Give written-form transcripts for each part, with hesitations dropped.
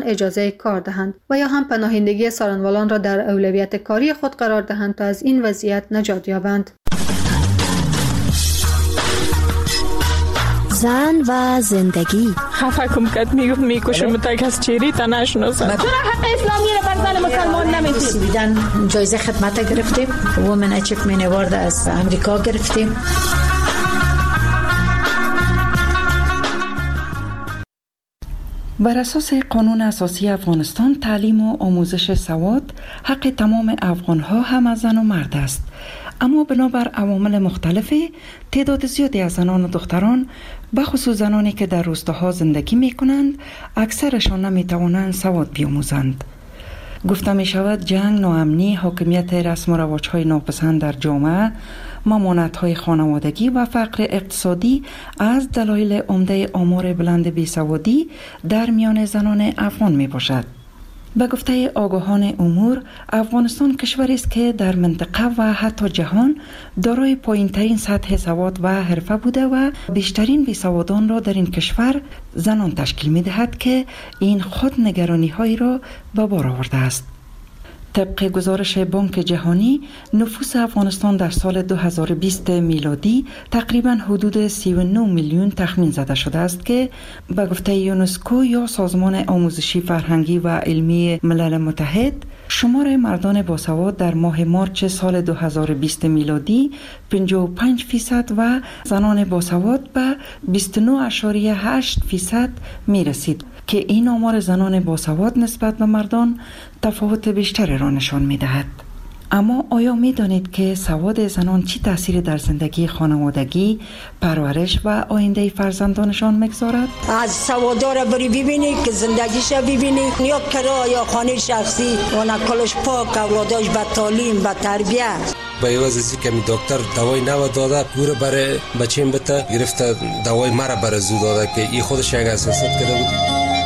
اجازه کار دهند و یا هم پناهندگی سالنوالان را در اولویت کاری خود قرار دهند تا از این وضعیت نجات یابند. زن و زندگی. خفه کم کد میکشم تا کس چیری تا نشناسم. چرا حق اسلامی را بر زن مسلمان نمیدید؟ سویدن جایزه خدمت گرفتیم، وومن اچیومنت اوارد از امریکا گرفتیم. بر اساس قانون اساسی افغانستان تعلیم و آموزش سواد حق تمام افغانها هم از زن و مرد است، اما بنابر عوامل مختلفی تعداد زیادی از زنان و دختران بخصوص زنانی که در روستاها زندگی می کنند اکثرشان نمی توانند سواد بیاموزند. گفته می شود جنگ، ناامنی، حاکمیت رسم و رواج‌های ناپسند در جامعه، ممانعت‌های خانوادگی و فقر اقتصادی از دلایل عمده آمار بلند بیسوادی در میان زنان افغان می باشد. به گفته آگاهان امور، افغانستان کشوری است که در منطقه و حتی جهان دارای پایین‌ترین سطح سواد و حرفه بوده و بیشترین بیسوادان را در این کشور زنان تشکیل می‌دهد که این خود نگرانی‌هایی را به بار آورده است. طبق گزارش بانک جهانی، نفوس افغانستان در سال 2020 میلادی تقریباً حدود 39 میلیون تخمین زده شده است که به گفته یونسکو یا سازمان آموزشی فرهنگی و علمی ملل متحد، شمار مردان باسواد در ماه مارچ سال 2020 میلادی 55% و زنان باسواد به 29.8% می رسید که این آمار زنان باسواد نسبت به مردان تفاوت بیشتری را نشان می دهد. اما آیا می دانید که سواد زنان چی تأثیری در زندگی خانوادگی، پرورش و آینده فرزندانشان میگذارد؟ از سوادار بری ببینی که زندگیش ببینی، یا کرا یا خانه شخصی و نکلش پاک، اولاداش به تعلیم، به تربیت. با یوازی که می دکتر دوای نو داده گوره برای بچیم بته گرفته دوای مرا برای زو داده که این خودش یک اساسات کرده بود.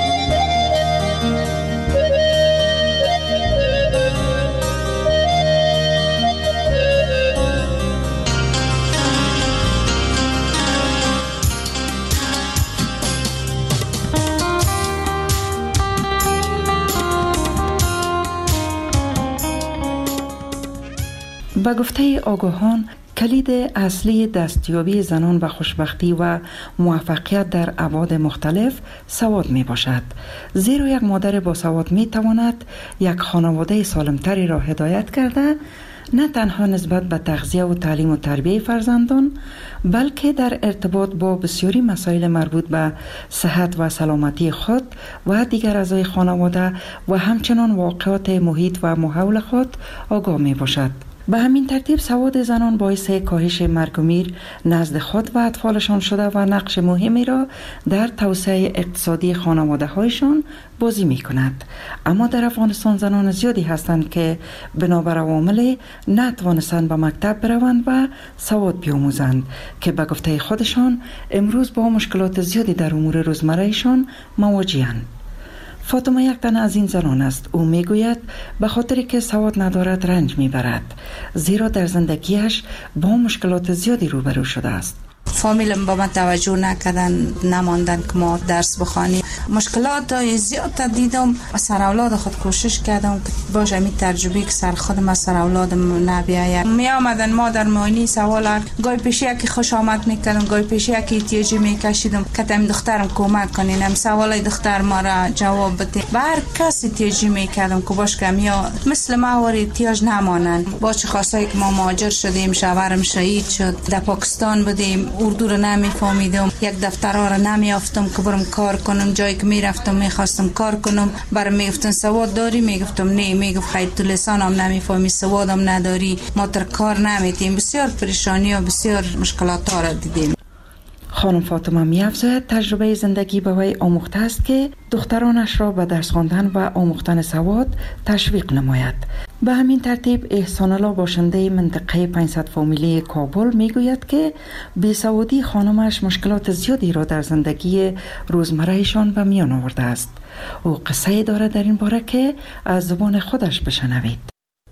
به گفته آگاهان، کلید اصلی دستیابی زنان و خوشبختی و موفقیت در ابعاد مختلف سواد می باشد، زیرا یک مادر با سواد می تواند یک خانواده سالمتری را هدایت کرده، نه تنها نسبت به تغذیه و تعلیم و تربیه فرزندان، بلکه در ارتباط با بسیاری مسائل مربوط به صحت و سلامتی خود و دیگر اعضای خانواده و همچنان واقعات محیط و ماحول خود آگاه می باشد. به همین ترتیب سواد زنان باعث کاهش مرگ و میر نزد خود و اطفالشان شده و نقش مهمی را در توسعه اقتصادی خانواده هایشان بازی می کند. اما در افغانستان زنان زیادی هستند که بنابر عوامل نتوانستند به مکتب بروند و سواد بیاموزند که به گفته خودشان امروز با مشکلات زیادی در امور روزمرهشان مواجه‌اند. فاطمه یک تن از این زنان است. او میگوید به خاطری که سواد ندارد رنج میبرد، زیرا در زندگیش با مشکلات زیادی روبرو شده است. فامیلم با من توجه نکردن، نماندن که ما درس بخوانیم. مشکلات زیاد دیدم. سر اولاد خود کوشش کردم که باشه می ترجمه که سر خودم سر اولادم نبیاید. می آمدن ما در معاینه سوال گاهی پیش یکی خوش آمد میکردم، گاهی پیش یکی احتیاجی میکشیدم که تم دخترم کمک کنین، هم سوالای دختر ما را جواب بده. و هر کس احتیاجی میکردم که باش که یا مثل ما ور احتیاج نمانن. با چه خاصایی که ما مهاجر شدیم، شوهرم شهید شد، در پاکستان بودیم، اردو رو نمیفهمیدم، یک دفترها رو نمیافتم که برم کار کنم، جایی که میرفتم میخواستم کار کنم برام میگفتن سواد داری، میگفتم نه، میگفت خیر تو لسانم نمیفهمی، سوادم نداری، ما تر کار نمیتیم. بسیار پریشانی و بسیار مشکلات ها را دیدیم. خانم فاطمه می‌افزاید تجربه زندگی به وی آموخته است که دخترانش را به درس خواندن و آموختن سواد تشویق نماید. به همین ترتیب احسان الله باشنده منطقه 500 فامیلی کابل میگوید که بیسوادی خانمش مشکلات زیادی را در زندگی روزمرهشان به میان آورده است. او قصه دارد در این باره که از زبان خودش بشنوید.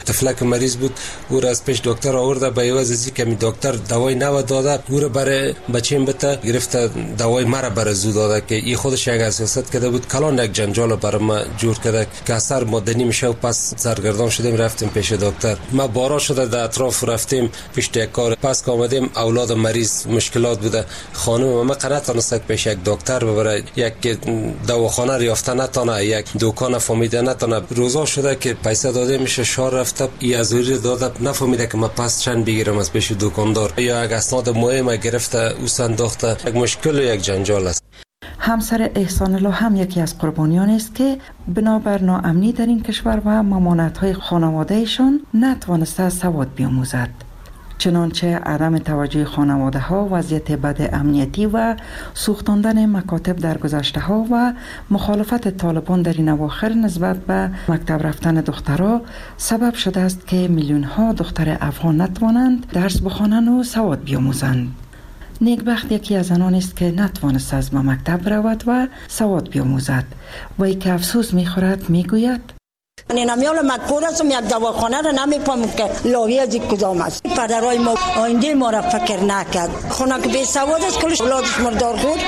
تفلک مریض بود، او را از پیش دکتر آورده، به عوض از اینکه دکتر دوای نو داده، او را برای بچیم بته گرفته دوای مرا برای زو داده که این خودش یک سیاست کرده بود. کلان یک جنجال برای ما جور کرده که اثر مدنی میشه و پس سرگردان شدیم رفتیم پیش دکتر. ما بارا شده در اطراف رفتیم پیش کار، پس که آمدیم اولاد مریض مشکلات بوده، خانم ما قنات نتونست پیش یک دکتر ببره، یک دواخانه ریافته نتونه، یک دکان فهمیده نتونه. روزا شده که پیسه داده میشه شار رفته ای ازوری داده نفهمیده که ما پس چند بگیرم از پیش دکاندار، یا یک اسناد مهم گرفته او سنداخته. یک مشکل و یک جنجال است. همسر احسان الله هم یکی از قربانیان است که بنابر ناامنی در این کشور و ممانعت‌های خانواده‌شان نتوانسته سواد بیاموزد. چنانچه عدم توجه خانواده ها، وضعیت بد امنیتی و سوختاندن مکاتب در گذشته ها و مخالفت طالبان در این اواخر نسبت به مکتب رفتن دخترها سبب شده است که میلیون ها دختر افغان نتوانند درس بخوانند و سواد بیاموزند. نیکبخت یکی از آنان است که نتوانست از مکتب رود و سواد بیاموزد و ای که افسوس میخورد میگوید: نمیال مکور هستم، یک دواخانه را نمیفهمم که لاوی از کدام است. پدرای ما آینده ما را فکر نکرد. خونه که بی سواد است کلش اولادش مردار خود.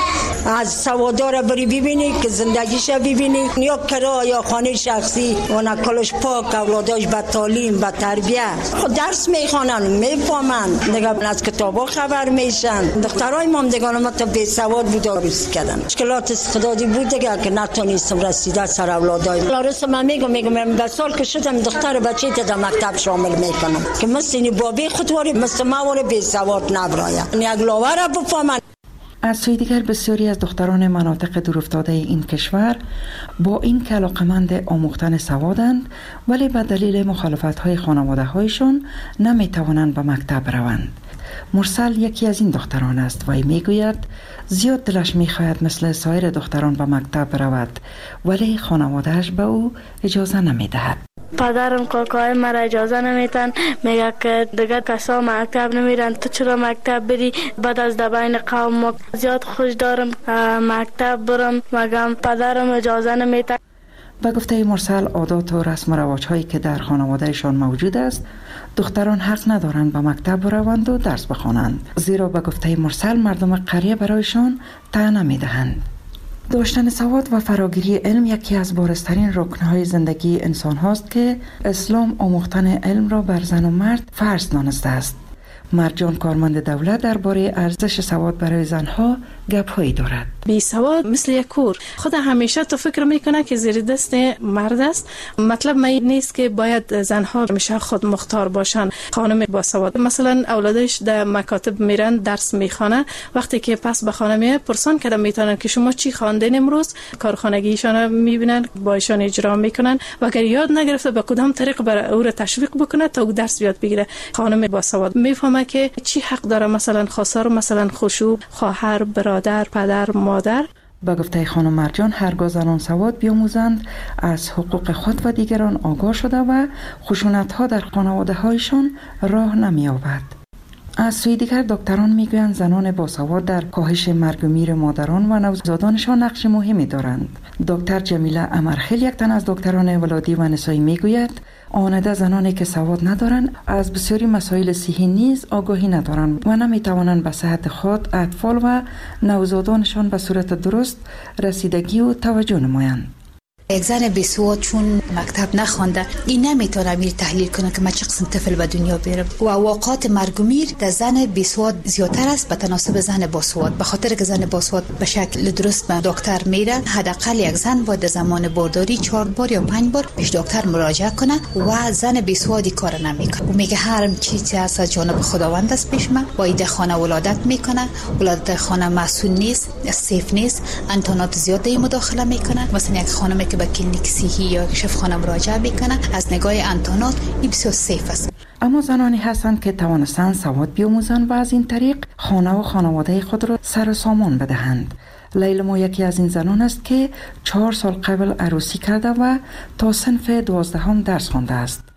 از سوادار بری ببینی که زندگیش ببینی، یا کرا یا خانه شخصی و کلش پاک، اولاداش به تعلیم به تربیه خود درس میخوانن میفهمن، دیگه از کتابا خبر میشن. دخترای ما دیگه ما تا بی سواد بود درس کردن. مشکلات استعدادی بود دیگه که نتونستم رسیده سر اولادای. لارس من میگم به سال که شدم دختر بچه تا مکتب شامل میکنم که مثل بابی خودواری مثل ما بی سواد نبرایم، یک لاوره بفهمن. از سوی دیگر بسیاری از دختران مناطق دورافتاده این کشور با این که علاقمند آموختن سوادند ولی به دلیل مخالفت‌های خانواده‌هایشان نمی‌توانند به مکتب روند. مرسل یکی از این دختران است و میگوید زیاد دلش می‌خواهد مثل سایر دختران به مکتب رود ولی خانواده‌اش به او اجازه نمی‌دهد. پدرم کاکای مرا اجازه نمیتن، میگه که دیگه کسا مکتب نمیرن، تو چرا مکتب بری؟ بعد از دبین قوم ما زیاد خوش دارم مکتب برم، مگم پدرم اجازه نمیتن. به گفته مرسل عادات و رسم و رواج هایی که در خانوادهشان موجود است، دختران حق ندارند به مکتب بروند و درس بخوانند، زیرا به گفته مرسل مردم قریه برایشان ته نمیدهند. داشتن سواد و فراگیری علم یکی از بارزترین رکنهای زندگی انسان هاست که اسلام آموختن علم را بر زن و مرد فرض دانسته است. مرجان کارمند دولت درباره ارزش سواد برای زنها گپ‌هایی دارد. بی سواد مثل یک کور، خود همیشه تو فکر میکنه که زیر دست مرد است. مطلب می نیست که باید زنها همیشه خود مختار باشن. خانم با سواد مثلا اولادش در مکاتب میرن درس میخوانه، وقتی که پس به خانه میاد پرسان کردن میتونن که شما چی خواندین امروز، کارخانگیشان میبینن با ایشان اجرا میکنن و اگر یاد نگرفته به کدام طریق برای او را تشویق بکنه تا او درس یاد بگیره. خانم با سواد میفهمه که چی حق داره، مثلا خواستار، مثلا خشوع، خواهر، برادر، پدر، مادر. با گفته خانم مرجان هرگاه زنان سواد بیاموزند از حقوق خود و دیگران آگاه شده و خشونت ها در خانواده هایشان راه نمی‌یابد. از سوی دیگر دکتران میگویند زنان باسواد در کاهش مرگ و میر مادران و نوزادانشان نقش مهمی دارند. دکتر جمیله امرخیل یک تن از دکتران ولادی و نسایی میگوید آنده زنانی که سواد ندارند از بسیاری مسائل صحی نیز آگاهی ندارند و نمیتوانند به صحت خود، اطفال و نوزادانشان به صورت درست رسیدگی و توجه نمایند. یک زن بیسواد چون مکتب نخوانده این نمیتونه میر تحلیل کنه که من چه قسم طفل به دنیا بیارم و واقعات مرگ و میر در زن بیسواد زیادتر است به تناسب زن باسواد، به خاطر که زن باسواد به شکل درست به دکتر میره. حداقل یک زن باید در زمان بارداری 4 بار یا 5 بار پیش دکتر مراجعه کنه و زن بیسوادی کار نمیکنه و میگه هر چیزی از جانب خداوند است پیش من، با ایده خانه ولادت میکنه، ولادت خانه مسئول نیست، سیف نیست، انتانات زیاده مداخله میکنه. مثلا یک خانمی که به کلینیک صحی یا شفاخانه مراجعه میکنه از نگاه انتانات این بسیار سیف است. اما زنانی هستند که توانستند سواد بیاموزند و از این طریق خانه و خانواده خود را سر و سامان بدهند. لیلا یکی از این زنان است که 4 سال قبل عروسی کرده و تا صنف 12 درس خوانده است.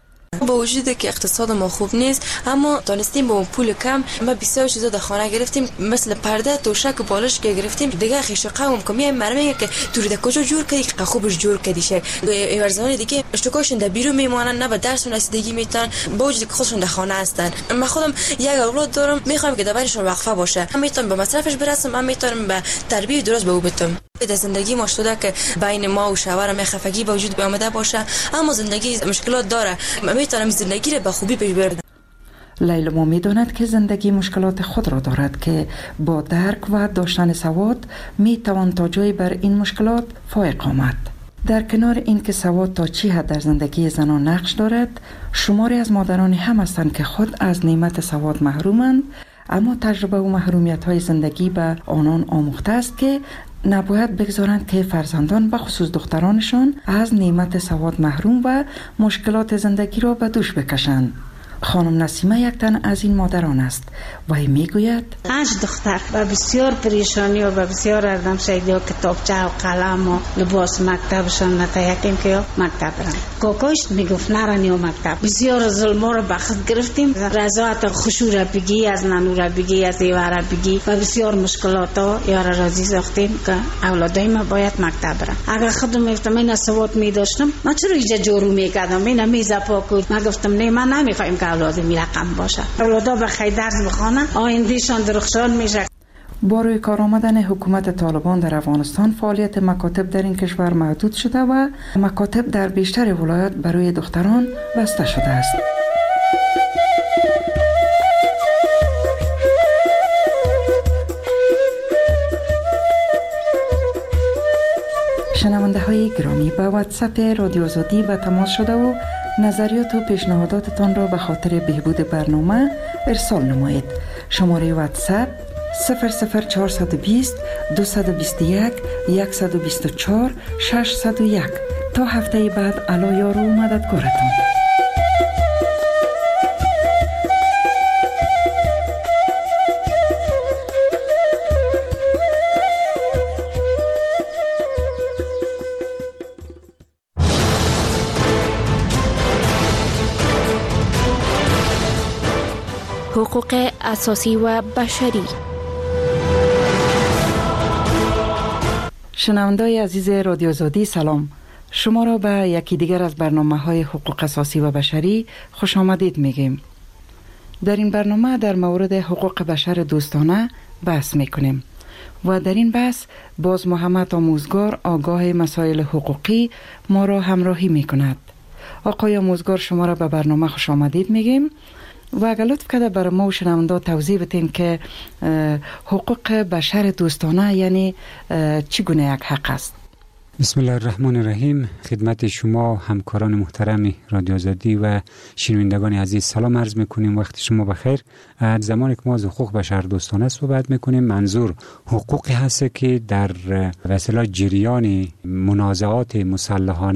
با وجود که اقتصاد ما خوب نیست اما دانستیم با پول کم ما بسیار چیزا در خانه گرفتیم، مثل پرده، توشک و بالش که گرفتیم. دیگه خیش قوم که میای مرمه که تو در کجا جور کردی که خوبش جور کردی شه ورزانی دیگه اشتکاشون در بیرون میمونن، نه به درس و رسیدگی میتونن با وجود که خودشون در خانه هستن. من خودم یک اولاد دارم، میخوام که در بینشون وقفه باشه، من میتونم به مصرفش برسم، من میتونم به تربیت درست به او بدم. در زندگی ما شده که بین ما و شوهرم خفگی به وجود آمده باشه، اما زندگی مشکلات داره، میتونم زندگی رو به خوبی پیش ببرم. لیلا می‌داند که زندگی مشکلات خود را دارد که با درک و داشتن سواد میتوان تا جایی بر این مشکلات فائق آمد. در کنار این که سواد تا چی حد در زندگی زنان نقش دارد، شماری از مادران هم هستند که خود از نعمت سواد محرومند، اما تجربه و محرومیت های زندگی به آنان آموخته است که نباید بگذارند که فرزندان به خصوص دخترانشان از نعمت سواد محروم و مشکلات زندگی را به دوش بکشند. خانم نسیمه یک تن از این مادران است و میگوید 5 دختر و بسیار پریشانی و بسیار اردم شایده و کتابچه و قلم و لباس مکتبشان نتایکیم که مکتب برن. کاکاش میگفت نرانی و مکتب. بسیار ظلم را بخت گرفتیم، رضایت خوشو را بگی، از ننو را بگی، از ایوه را بگی و بسیار مشکلات ها یا راضی ساختیم که اولادای ما باید مکتب برن. اگر خودم میفتم این سواد میداشتم من چرا اینجا جورو میکردم، این میز پاکو. من گفتم نه، من نمیخوایم که اولادم رقم باشه، اولادا بخیر درس بخونن، آیندهشان درخشان میشه. با روی کار آمدن حکومت طالبان در افغانستان فعالیت مکاتب در این کشور محدود شده و مکاتب در بیشتر ولایات برای دختران بسته شده است. شنونده های گرامی، به واتساپ رادیو آزادی به تماس شده و نظریات و پیشنهاداتتان را به خاطر بهبود برنامه ارسال نمایید. شماره واتساپ 00420 221 124 601. تا هفته بعد الا یار و مددگارتان. حقوق اساسی و بشری. شنونده‌های عزیز رادیو آزادی سلام. شما را به یکی دیگر از برنامه‌های حقوق اساسی و بشری خوش آمدید میگیم. در این برنامه در مورد حقوق بشر دوستانه بحث میکنیم و در این بحث باز محمد آموزگار آگاه مسائل حقوقی ما را همراهی میکند. آقای آموزگار شما را به برنامه خوش آمدید میگیم و اگر لطف کرده برای ما و شنونده توضیح بدین که حقوق بشر دوستانه یعنی چگونه یک حق است؟ بسم الله الرحمن الرحیم. خدمت شما همکاران محترم رادیو آزادی و شنوندگان عزیز سلام عرض میکنیم. وقت شما بخیر. زمانی که ما از حقوق بشر دوستانه صحبت میکنیم منظور حقوقی هست که در وسیله جریان منازعات مسلحانه